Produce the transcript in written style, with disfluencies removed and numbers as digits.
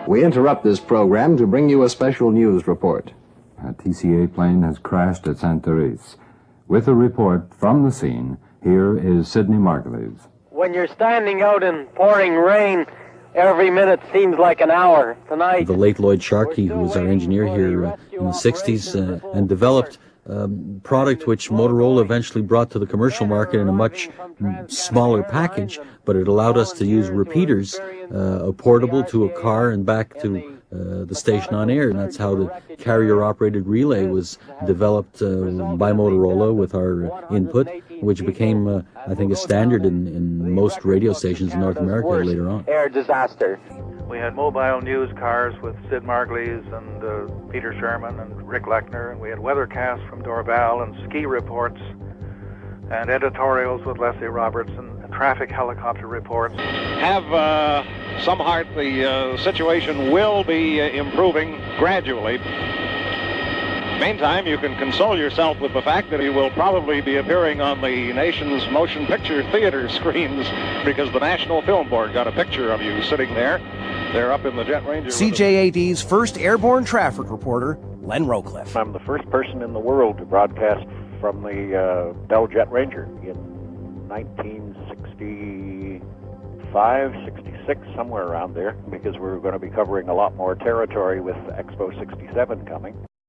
We interrupt this program to bring you a special news report. A TCA plane has crashed at Sainte Therese. With a report from the scene, here is Sidney Margulies. When you're standing out in pouring rain, every minute seems like an hour. Tonight, the late Lloyd Sharkey, who was our engineer here in the 60s and developed product which Motorola eventually brought to the commercial market in a much smaller package, but it allowed us to use repeaters, portable to a car and back to the station on air, and that's how the carrier-operated relay was developed by Motorola with our input, which became, I think, a standard in most radio stations in North America later on. Air disaster. We had mobile news cars with Sid Margulies and Peter Sherman and Rick Lechner, and we had weathercasts from Dorval and ski reports and editorials with Leslie Roberts and traffic helicopter reports. Have some heart. The situation will be improving gradually. Meantime, you can console yourself with the fact that he will probably be appearing on the nation's motion picture theater screens because the National Film Board got a picture of you sitting there. They're up in the Jet Ranger. CJAD's first airborne traffic reporter, Len Rowcliffe. I'm the first person in the world to broadcast from the Bell Jet Ranger in 1965, 66, somewhere around there, because we were going to be covering a lot more territory with Expo 67 coming.